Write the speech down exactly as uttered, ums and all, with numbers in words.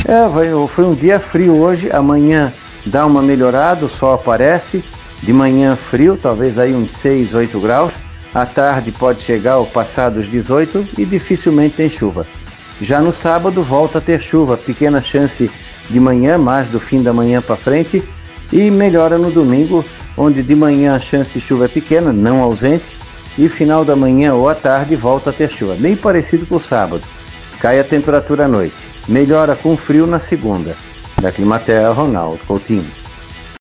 É, vai, foi um dia frio hoje, amanhã dá uma melhorada, o sol aparece, de manhã frio, talvez aí uns seis, oito graus, à tarde pode chegar ao passar dos dezoito e dificilmente tem chuva. Já no sábado volta a ter chuva, pequena chance de manhã, mais do fim da manhã para frente, e melhora no domingo, onde de manhã a chance de chuva é pequena, não ausente, e final da manhã ou à tarde volta a ter chuva, meio parecido com o sábado. Cai a temperatura à noite, melhora com frio na segunda. Da Climaterra, Ronaldo Coutinho.